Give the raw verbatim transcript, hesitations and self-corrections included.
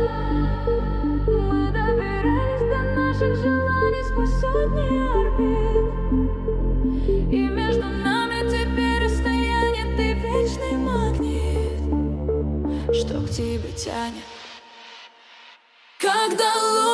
Мы добирались до наших желаний сквозь сотни орбит, и между нами теперь расстояние, ты вечный магнит, что к тебе тянет. Когда луна